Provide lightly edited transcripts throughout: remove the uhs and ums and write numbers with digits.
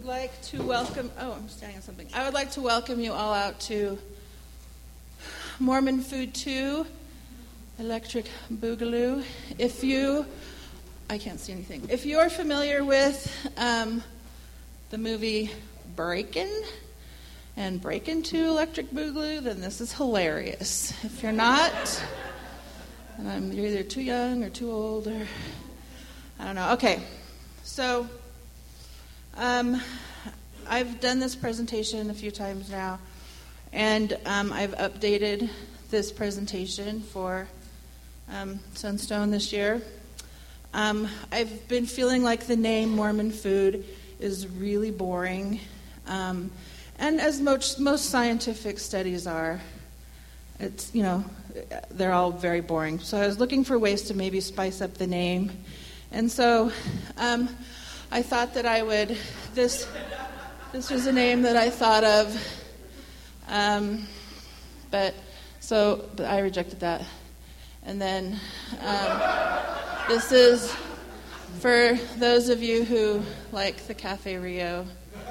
like to welcome, I'm standing on something. I would like to welcome you all out to Mormon Food 2, Electric Boogaloo. I can't see anything. If you're familiar with the movie Breakin' and Breakin' 2 Electric Boogaloo, then this is hilarious. If you're not, then you're either too young or too old, or I don't know. Okay, so I've done this presentation a few times now, and I've updated this presentation for Sunstone this year. I've been feeling like the name Mormon Food is really boring, and as most scientific studies are, it's, they're all very boring. So I was looking for ways to maybe spice up the name, and so I thought that I would. This was a name that I thought of, but I rejected that. And then this is for those of you who like the Cafe Rio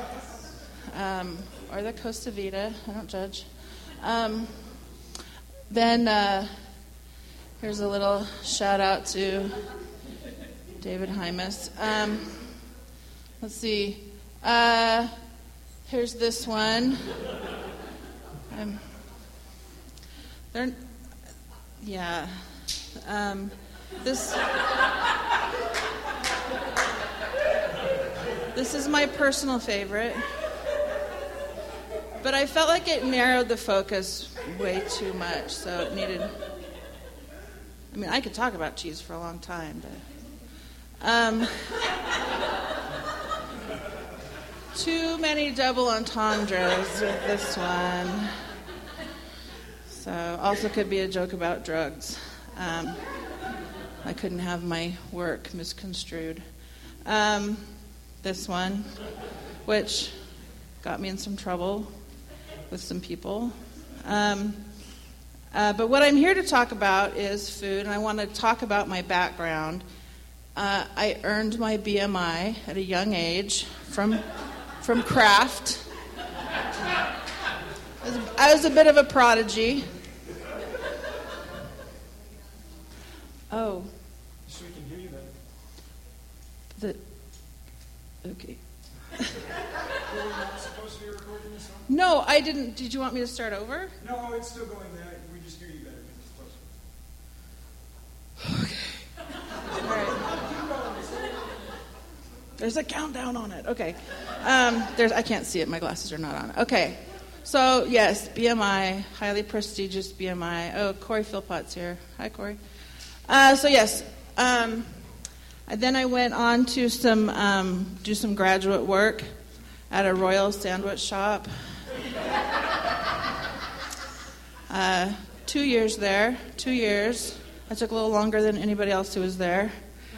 or the Costa Vida. I don't judge. Then here's a little shout out to David Hymas. Let's see. Here's this one. This is my personal favorite, but I felt like it narrowed the focus way too much, so it needed. I could talk about cheese for a long time, but too many double entendres with this one. So also could be a joke about drugs. I couldn't have my work misconstrued. This one, which got me in some trouble with some people. But what I'm here to talk about is food, and I want to talk about my background. I earned my BMI at a young age from Kraft. I was a bit of a prodigy. Oh. So we can hear you better. Okay. Were we not supposed to be recording this one? No, I didn't. Did you want me to start over? No, it's still going there. We just hear you better because it's closer. Okay. All right. There's a countdown on it. Okay. I can't see it. My glasses are not on. Okay. So, yes, BMI, highly prestigious BMI. Oh, Corey Philpott's here. Hi, Corey. Yes. Then I went on to do some graduate work at a Royal Sandwich shop. 2 years there. 2 years. I took a little longer than anybody else who was there.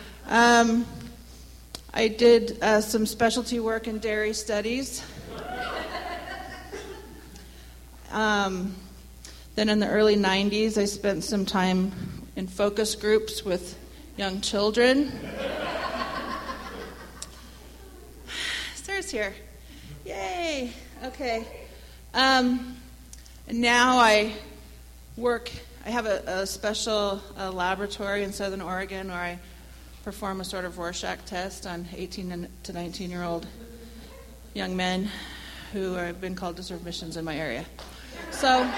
I did some specialty work in dairy studies. Then in the early 90s, I spent some time in focus groups with young children. Sarah's here. Yay. Okay. And now I have a special laboratory in Southern Oregon where I perform a sort of Rorschach test on 18 to 19-year-old young men who have been called to serve missions in my area. So,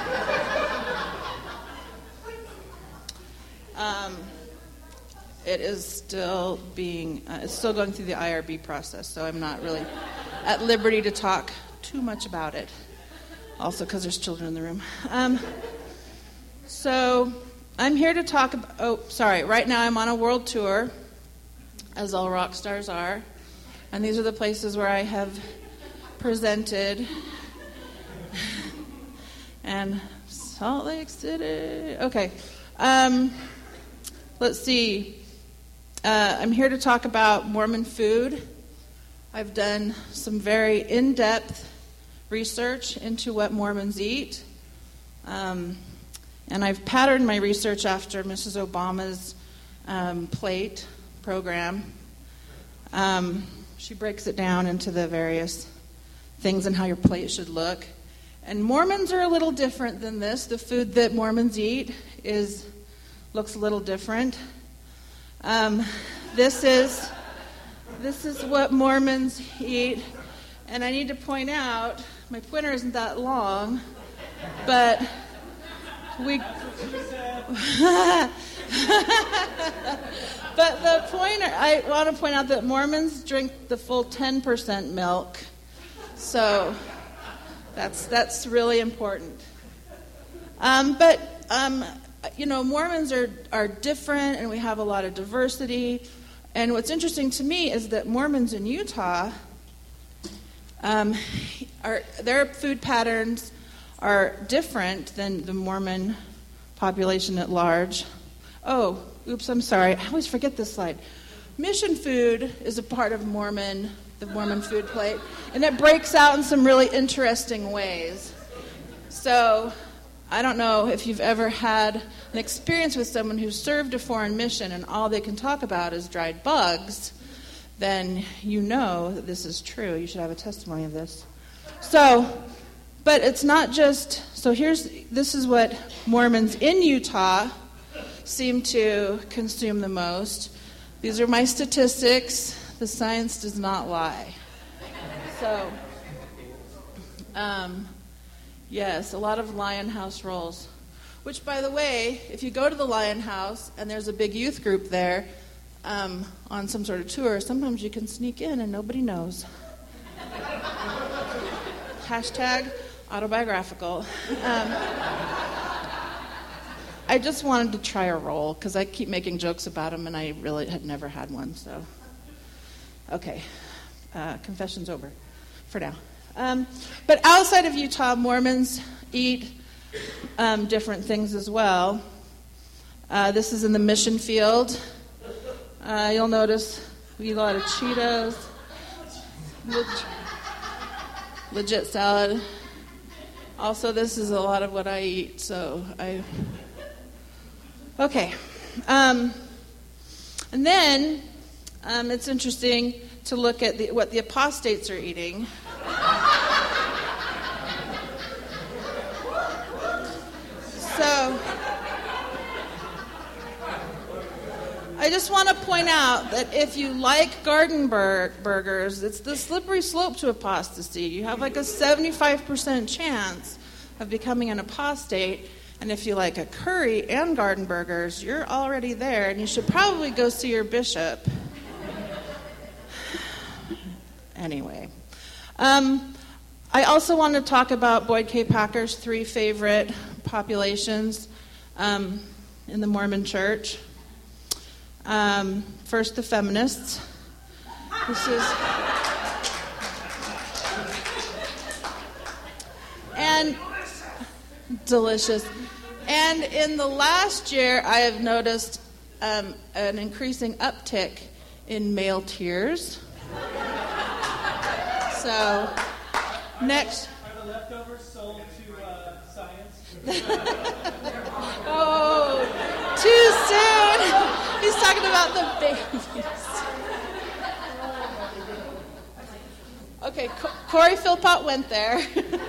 it is still it's still going through the IRB process, so I'm not really at liberty to talk too much about it. Also because there's children in the room. So, I'm here to talk about, right now I'm on a world tour, as all rock stars are, and these are the places where I have presented. And Salt Lake City. Okay. Let's see. I'm here to talk about Mormon food. I've done some very in-depth research into what Mormons eat. And I've patterned my research after Mrs. Obama's plate program. she breaks it down into the various things and how your plate should look. And Mormons are a little different than this. The food that Mormons eat looks a little different. This is what Mormons eat. And I need to point out, my pointer isn't that long, but but the pointer, I want to point out that Mormons drink the full 10% milk. So that's really important. Mormons are different, and we have a lot of diversity. And what's interesting to me is that Mormons in Utah, their food patterns are different than the Mormon population at large. Oh, oops, I'm sorry. I always forget this slide. Mission food is a part of the Mormon food plate, and it breaks out in some really interesting ways. So I don't know if you've ever had an experience with someone who served a foreign mission and all they can talk about is dried bugs, then you know that this is true. You should have a testimony of this. But it's not just, this is what Mormons in Utah seem to consume the most. These are my statistics. The science does not lie. So, yes, a lot of Lion House rolls. Which, by the way, if you go to the Lion House and there's a big youth group there on some sort of tour, sometimes you can sneak in and nobody knows. Hashtag autobiographical. I just wanted to try a roll because I keep making jokes about them and I really had never had one. So, okay, confession's over for now. But outside of Utah, Mormons eat different things as well. This is in the mission field. You'll notice we eat a lot of Cheetos, legit salad. Also, this is a lot of what I eat, Okay. And then it's interesting to look at what the apostates are eating. So, I just want to point out that if you like garden burgers, it's the slippery slope to apostasy. You have like a 75% chance of becoming an apostate. And if you like a curry and garden burgers, you're already there, and you should probably go see your bishop. Anyway. I also want to talk about Boyd K. Packer's 3 favorite populations in the Mormon Church. First, the feminists. This is... And... delicious. And in the last year, I have noticed an increasing uptick in male tears. So, next. Are the leftovers sold to science? Oh, too soon. He's talking about the babies. Okay, Corey Philpott went there.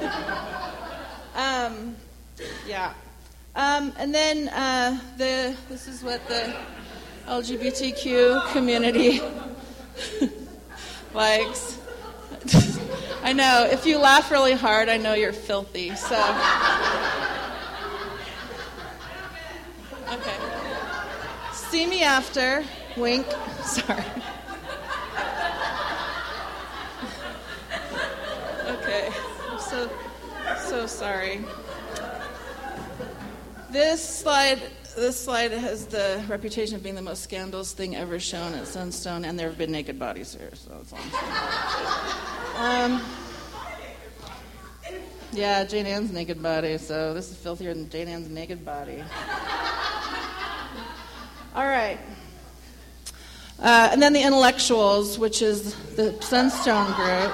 Yeah. And then this is what the LGBTQ community likes. I know, if you laugh really hard, I know you're filthy, so. Okay. See me after. Wink. Sorry. Okay. I'm so sorry. This slide has the reputation of being the most scandalous thing ever shown at Sunstone, and there have been naked bodies here, so it's long. Yeah, Jane Ann's naked body, so this is filthier than Jane Ann's naked body. All right. And then the intellectuals, which is the Sunstone group.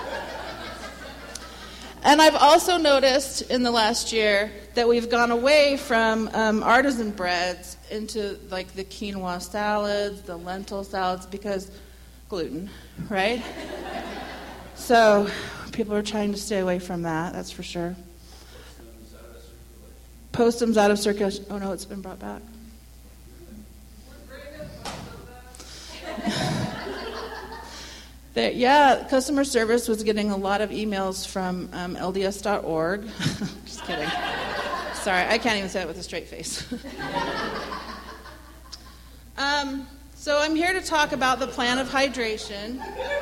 And I've also noticed in the last year that we've gone away from artisan breads into like the quinoa salads, the lentil salads, because gluten, right? So people are trying to stay away from that, that's for sure. Postum's out of circulation. Oh, no, it's been brought back. Customer service was getting a lot of emails from LDS.org. Just kidding. Sorry, I can't even say it with a straight face. So I'm here to talk about the plan of hydration.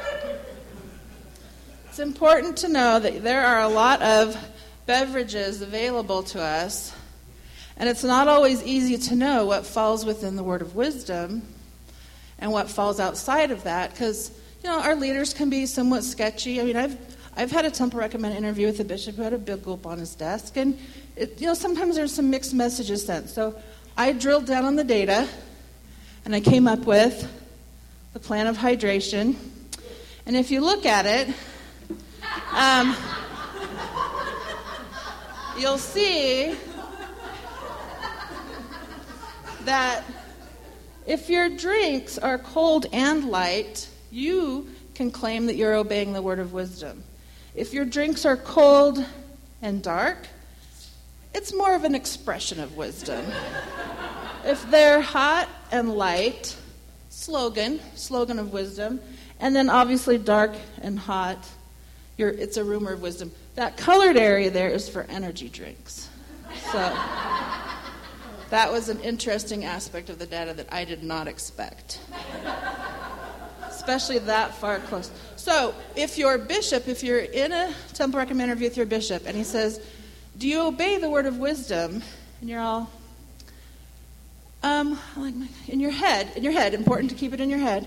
It's important to know that there are a lot of beverages available to us, and it's not always easy to know what falls within the word of wisdom and what falls outside of that, because our leaders can be somewhat sketchy. I mean, I've had a Temple Recommend interview with a bishop who had a big gulp on his desk, and sometimes there's some mixed messages sent. So I drilled down on the data, and I came up with the plan of hydration. And if you look at it, you'll see that if your drinks are cold and light, you can claim that you're obeying the word of wisdom. If your drinks are cold and dark, it's more of an expression of wisdom. If they're hot and light, slogan of wisdom, and then obviously dark and hot, it's a rumor of wisdom. That colored area there is for energy drinks. So that was an interesting aspect of the data that I did not expect. Especially that far close. So if you're in a Temple Recommend interview with your bishop, and he says, do you obey the word of wisdom? And you're all, in your head, important to keep it in your head.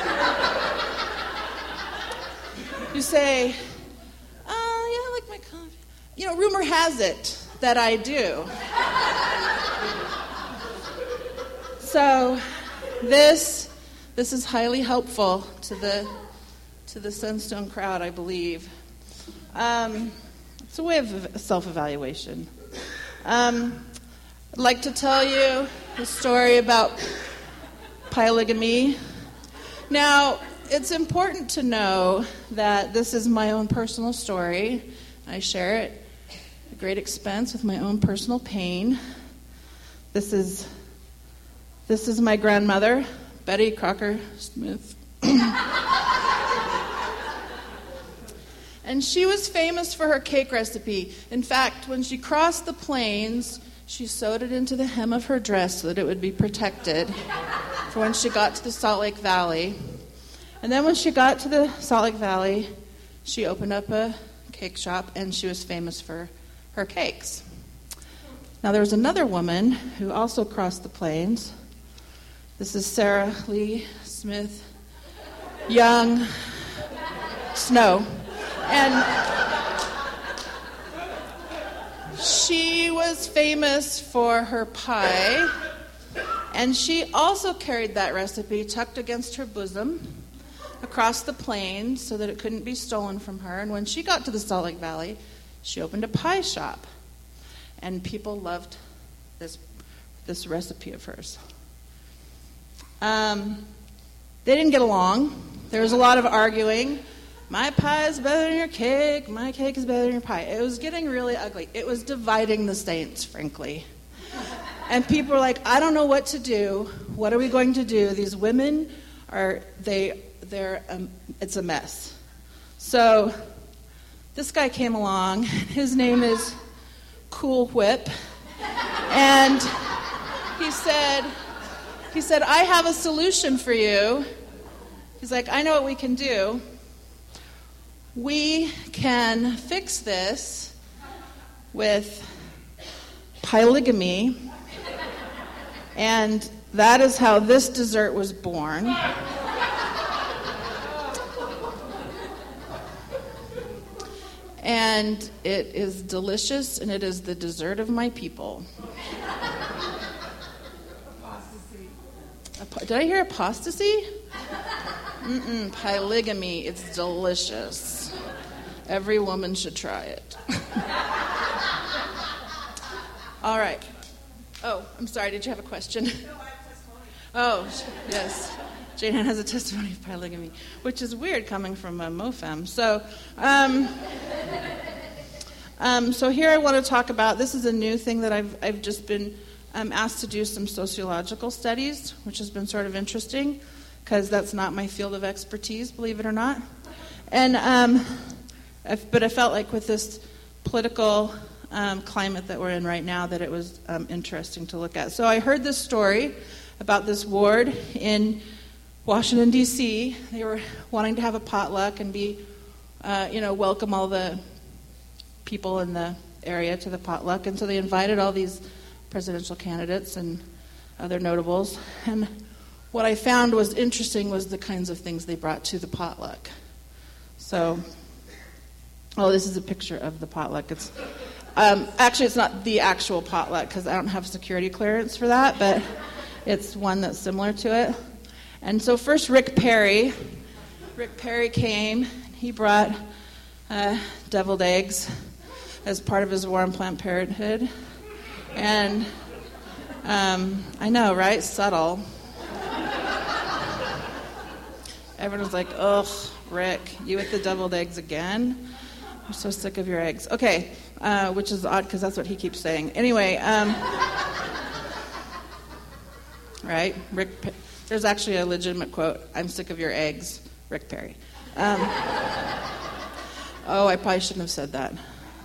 You say, I like my coffee. Rumor has it that I do. So this is highly helpful to the Sunstone crowd, I believe. It's a way of self-evaluation. I'd like to tell you a story about polygamy. Now, it's important to know that this is my own personal story. I share it at great expense with my own personal pain. This is my grandmother, Betty Crocker Smith. And she was famous for her cake recipe. In fact, when she crossed the plains, she sewed it into the hem of her dress so that it would be protected for when she got to the Salt Lake Valley. And then when she got to the Salt Lake Valley, she opened up a cake shop, and she was famous for her cakes. Now, there was another woman who also crossed the plains. This is Sarah Lee Smith Young Snow. And she was famous for her pie, and she also carried that recipe tucked against her bosom across the plains so that it couldn't be stolen from her. And when she got to the Salt Lake Valley, she opened a pie shop, and people loved this recipe of hers. They didn't get along. There was a lot of arguing. My pie is better than your cake. My cake is better than your pie. It was getting really ugly. It was dividing the saints, frankly. And people were like, I don't know what to do. What are we going to do? These women it's a mess. So this guy came along. His name is Cool Whip. And he said, I have a solution for you. He's like, I know what we can do. We can fix this with polygamy, and that is how this dessert was born. And it is delicious, and it is the dessert of my people. Did I hear apostasy? Polygamy. It's delicious. Every woman should try it. All right. Oh, I'm sorry. Did you have a question? No, I have testimony. Oh, yes. Jane Ann has a testimony of polygamy, which is weird coming from a MoFem. So, so here I want to talk about, this is a new thing that I've just been asked to do some sociological studies, which has been sort of interesting, because that's not my field of expertise, believe it or not. And but I felt like with this political climate that we're in right now that it was interesting to look at. So I heard this story about this ward in Washington, D.C. They were wanting to have a potluck and be, welcome all the people in the area to the potluck. And so they invited all these presidential candidates and other notables. And what I found was interesting was the kinds of things they brought to the potluck. So, this is a picture of the potluck. It's actually, it's not the actual potluck because I don't have security clearance for that, but it's one that's similar to it. And so first Rick Perry came. He brought deviled eggs as part of his War on Planned Parenthood. And I know, right? Subtle. Everyone's like, ugh, Rick, you with the deviled eggs again? I'm so sick of your eggs. Okay, which is odd because that's what he keeps saying. Anyway, right? There's actually a legitimate quote. I'm sick of your eggs, Rick Perry. I probably shouldn't have said that.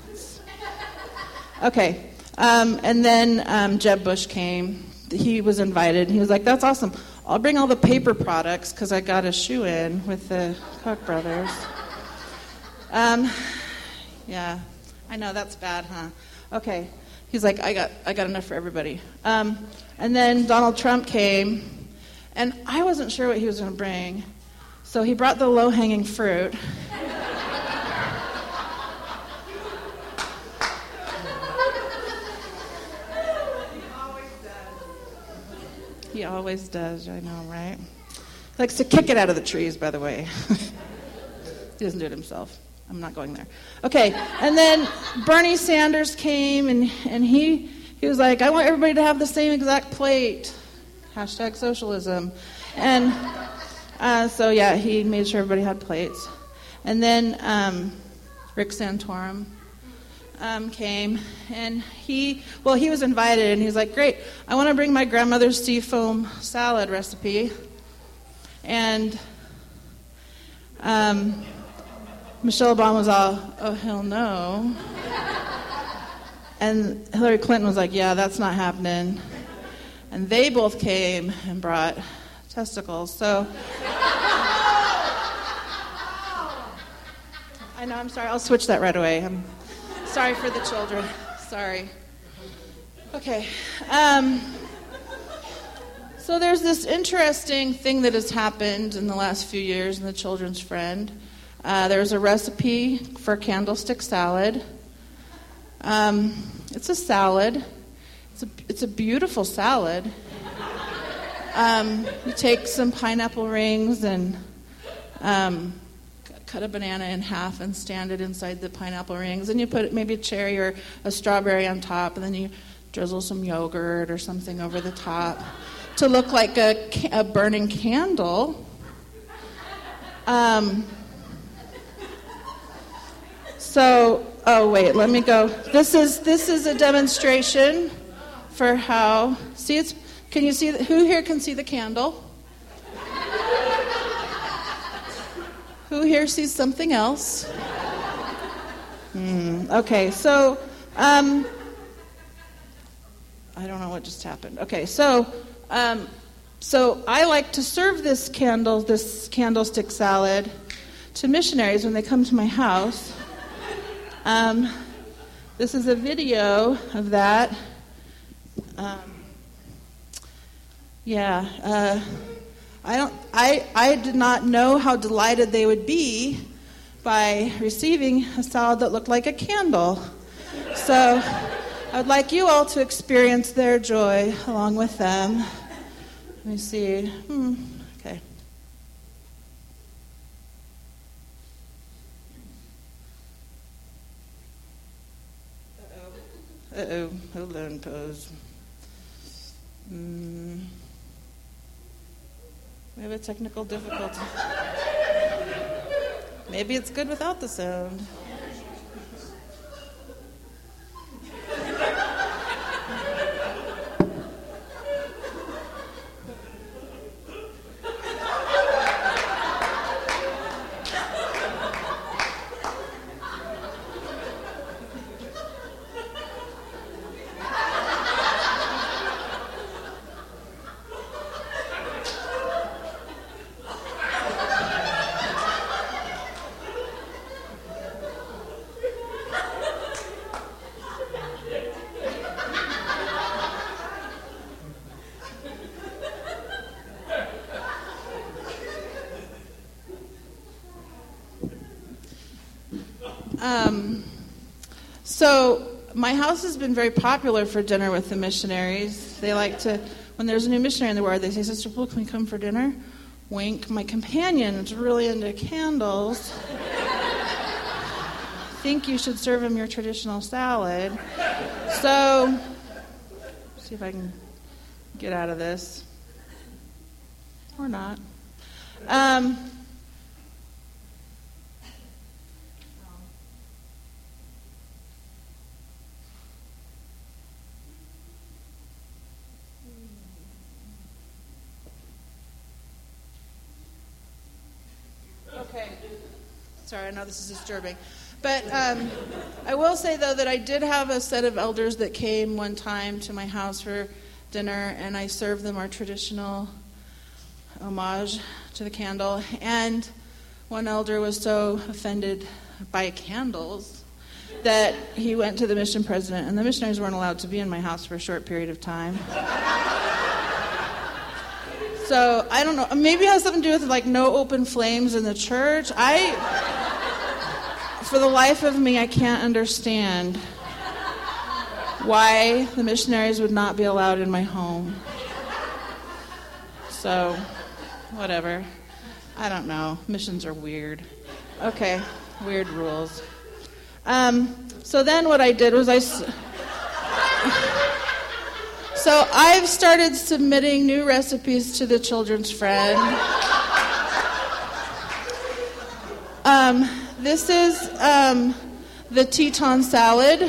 Okay, and then Jeb Bush came. He was invited. He was like, that's awesome. I'll bring all the paper products because I got a shoe-in with the Koch brothers. Yeah, I know, that's bad, huh? Okay. He's like, I got enough for everybody. And then Donald Trump came, and I wasn't sure what he was going to bring. So he brought the low-hanging fruit. He always does, I know, right? He likes to kick it out of the trees, by the way. He doesn't do it himself. I'm not going there. Okay, and then Bernie Sanders came, and he was like, I want everybody to have the same exact plate. # socialism. And he made sure everybody had plates. And then Rick Santorum came, and he was invited, and he was like, great, I want to bring my grandmother's seafoam salad recipe. And Michelle Obama was all, oh, hell no. And Hillary Clinton was like, yeah, that's not happening. And they both came and brought testicles. So I know, I'm sorry, I'll switch that right away. I'm sorry for the children. Sorry. Okay. So there's this interesting thing that has happened in the last few years in the Children's Friend. There's a recipe for candlestick salad. It's a salad. It's a beautiful salad. You take some pineapple rings and cut a banana in half and stand it inside the pineapple rings, and you put maybe a cherry or a strawberry on top, and then you drizzle some yogurt or something over the top to look like a burning candle. Let me go. This is a demonstration for how. See, can you see? Who here can see the candle? Who here sees something else? Okay, so I don't know what just happened. Okay, so I like to serve this candlestick salad to missionaries when they come to my house. This is a video of that. I did not know how delighted they would be by receiving a salad that looked like a candle. So I would like you all to experience their joy along with them. Let me see. Okay. Hold on, pose. We have a technical difficulty. Maybe it's good without the sound. So my house has been very popular for dinner with the missionaries. They like to, when there's a new missionary in the ward, they say, Sister Bull, can we come for dinner? Wink. My companion is really into candles. Think you should serve him your traditional salad. So, see if I can get out of this. Or not. Okay. Sorry, I know this is disturbing. But I will say, though, that I did have a set of elders that came one time to my house for dinner, and I served them our traditional homage to the candle. And one elder was so offended by candles that he went to the mission president, and the missionaries weren't allowed to be in my house for a short period of time. So, I don't know, maybe it has something to do with, like, no open flames in the church. For the life of me, I can't understand why the missionaries would not be allowed in my home. So, whatever. I don't know. Missions are weird. Okay, weird rules. So then what I did was So I've started submitting new recipes to the Children's Friend. This is the Teton salad,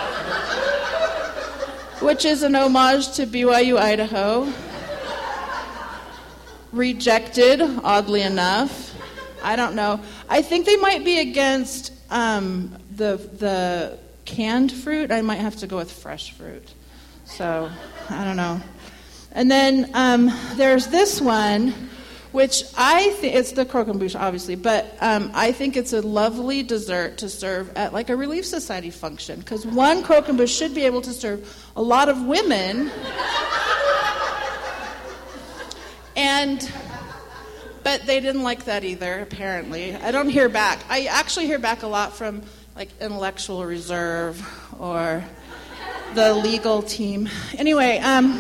which is an homage to BYU, Idaho. Rejected, oddly enough. I don't know. I think they might be against the canned fruit. I might have to go with fresh fruit. So, I don't know. And then there's this one, which I think, it's the croquembouche, obviously, but I think it's a lovely dessert to serve at like a Relief Society function, because one croquembouche should be able to serve a lot of women. But they didn't like that either, apparently. I don't hear back. I actually hear back a lot from like Intellectual Reserve or the legal team. Anyway, I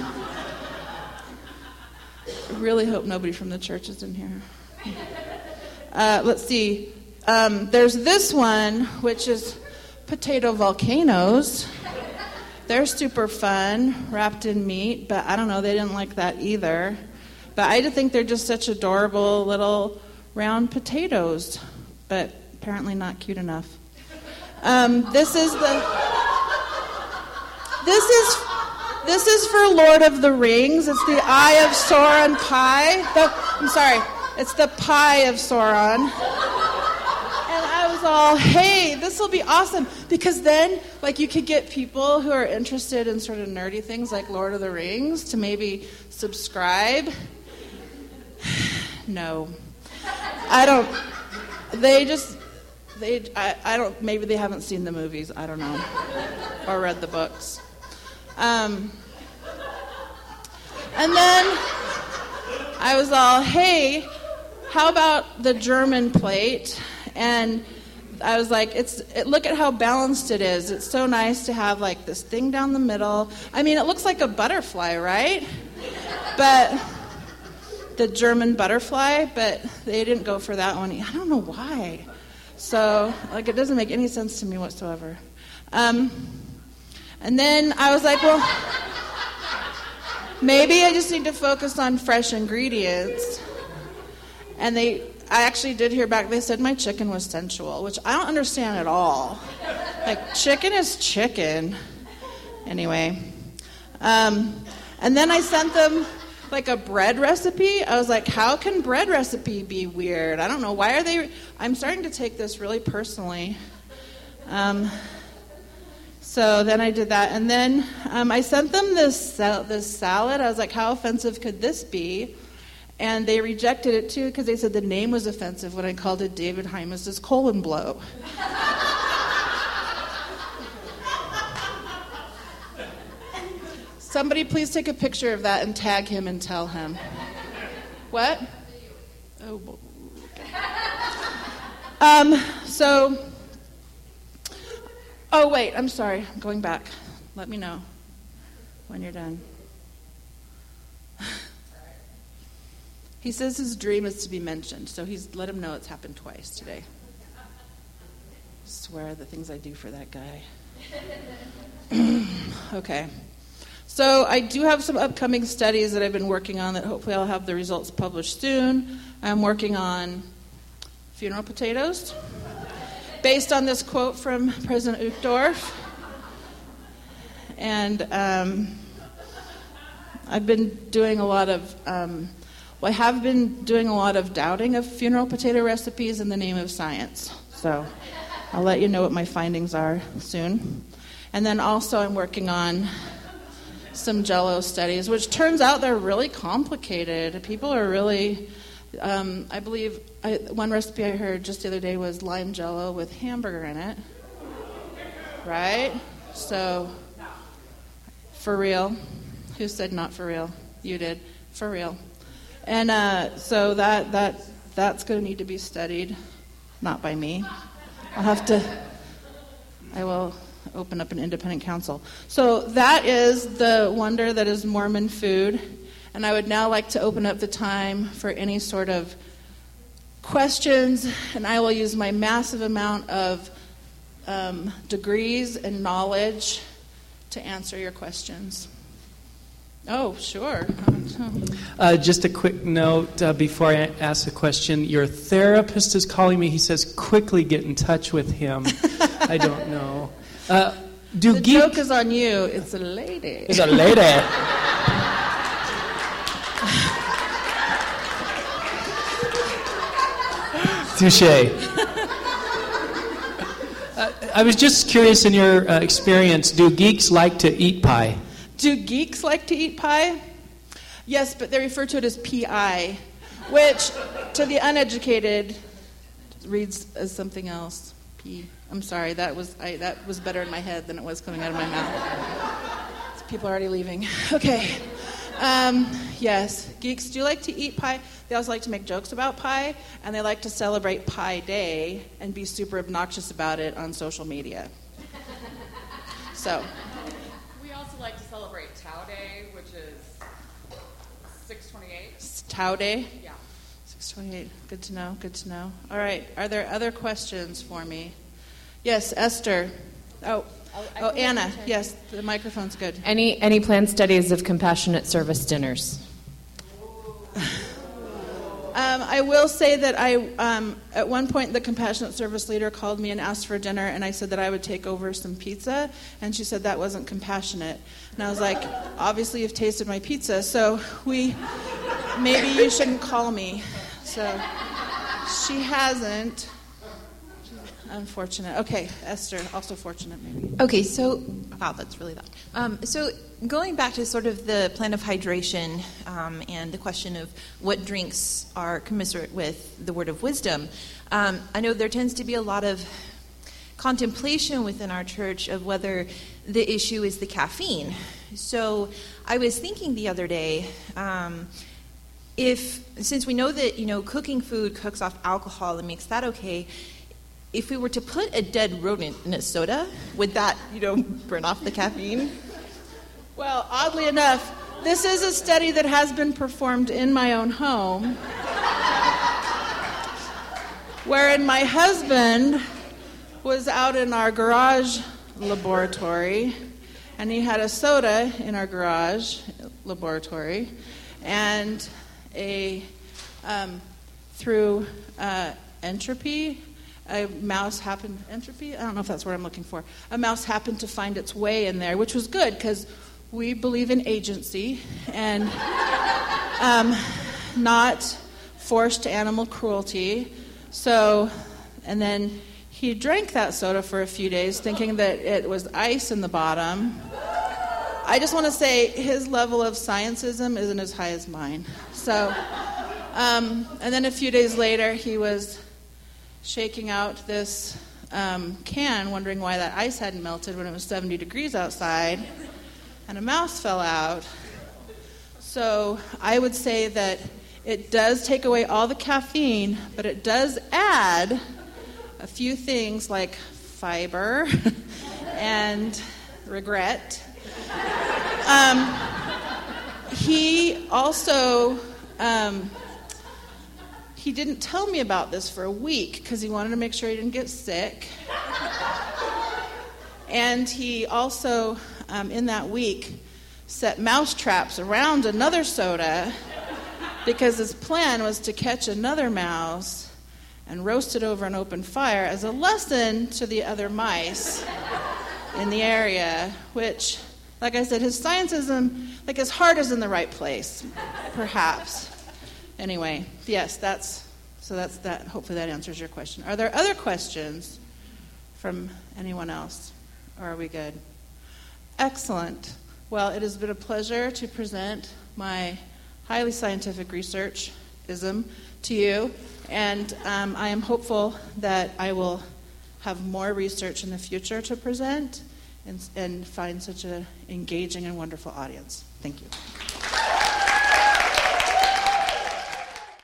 really hope nobody from the church is in here. Let's see. There's this one, which is potato volcanoes. They're super fun, wrapped in meat, but I don't know, they didn't like that either. But I think they're just such adorable little round potatoes, but apparently not cute enough. This is for Lord of the Rings. It's the Eye of Sauron pie. It's the pie of Sauron. And I was all, hey, this will be awesome. Because then, like, you could get people who are interested in sort of nerdy things like Lord of the Rings to maybe subscribe. No. I don't, maybe they haven't seen the movies, I don't know, or read the books. And then I was all, hey, how about the German plate? And I was like, look at how balanced it is. It's so nice to have like this thing down the middle. I mean, it looks like a butterfly, right? But the German butterfly, but they didn't go for that one. I don't know why. So, like, it doesn't make any sense to me whatsoever. And then I was like, well, maybe I just need to focus on fresh ingredients. And I actually did hear back, they said my chicken was sensual, which I don't understand at all. Like, chicken is chicken. Anyway. And then I sent them like a bread recipe. I was like, how can bread recipe be weird? I don't know. Why are they... I'm starting to take this really personally. So then I did that. And then I sent them this salad. I was like, how offensive could this be? And they rejected it, too, because they said the name was offensive when I called it David Hymas' colon blow. Somebody please take a picture of that and tag him and tell him. What? Oh, okay. Oh, wait, I'm sorry. I'm going back. Let me know when you're done. He says his dream is to be mentioned, so he's let him know it's happened twice today. I swear the things I do for that guy. Okay. So I do have some upcoming studies that I've been working on that hopefully I'll have the results published soon. I'm working on funeral potatoes, based on this quote from President Uchtdorf. And I've been doing a lot of, I have been doing a lot of doubting of funeral potato recipes in the name of science. So I'll let you know what my findings are soon. And then also I'm working on some Jell-O studies, which turns out they're really complicated. People are really... I believe one recipe I heard just the other day was lime Jell-O with hamburger in it. Right? So, for real. Who said not for real? You did. For real. And so that's going to need to be studied. Not by me. I will open up an independent council. So that is the wonder that is Mormon food. And I would now like to open up the time for any sort of questions, and I will use my massive amount of degrees and knowledge to answer your questions. Oh, sure. Just a quick note before I ask a question. Your therapist is calling me. He says, quickly get in touch with him. I don't know. The joke is on you. It's a lady. It's a lady. Touche. I was just curious, in your experience, do geeks like to eat pie? Do geeks like to eat pie? Yes, but they refer to it as PI, which to the uneducated reads as something else. I'm sorry, that was better in my head than it was coming out of my mouth. People are already leaving. Okay. Yes, geeks do like to eat pie. They also like to make jokes about pie, and they like to celebrate Pie Day and be super obnoxious about it on social media. So. We also like to celebrate Tau Day, which is 6/28. Tau Day? Yeah. 6/28. Good to know. Good to know. All right. Are there other questions for me? Yes, Esther. Oh, Anna. Yes, the microphone's good. Any planned studies of compassionate service dinners? I will say that at one point the compassionate service leader called me and asked for dinner, and I said that I would take over some pizza, and she said that wasn't compassionate. And I was like, obviously you've tasted my pizza, so maybe you shouldn't call me. So she hasn't. Unfortunate. Okay, Esther, also fortunate maybe. Okay, so, wow, that's really loud. So going back to sort of the plan of hydration and the question of what drinks are commensurate with the word of wisdom, I know there tends to be a lot of contemplation within our church of whether the issue is the caffeine. So I was thinking the other day, since we know that, cooking food cooks off alcohol and makes that okay, if we were to put a dead rodent in a soda, would that, burn off the caffeine? Well, oddly enough, this is a study that has been performed in my own home, wherein my husband was out in our garage laboratory, and he had a soda in our garage laboratory, and a through entropy. A mouse happened, entropy? I don't know if that's what I'm looking for. A mouse happened to find its way in there, which was good because we believe in agency and not forced animal cruelty. So, and then he drank that soda for a few days thinking that it was ice in the bottom. I just want to say his level of scientism isn't as high as mine. So, and then a few days later, he was shaking out this can, wondering why that ice hadn't melted when it was 70 degrees outside, and a mouse fell out. So I would say that it does take away all the caffeine, but it does add a few things like fiber and regret. He also... he didn't tell me about this for a week because he wanted to make sure he didn't get sick. And he also, in that week, set mouse traps around another soda because his plan was to catch another mouse and roast it over an open fire as a lesson to the other mice in the area, which, like I said, his scientism, like his heart is in the right place, perhaps. Anyway, yes, that's that. Hopefully that answers your question. Are there other questions from anyone else? Or are we good? Excellent. Well, it has been a pleasure to present my highly scientific research-ism to you, and I am hopeful that I will have more research in the future to present and find such an engaging and wonderful audience. Thank you.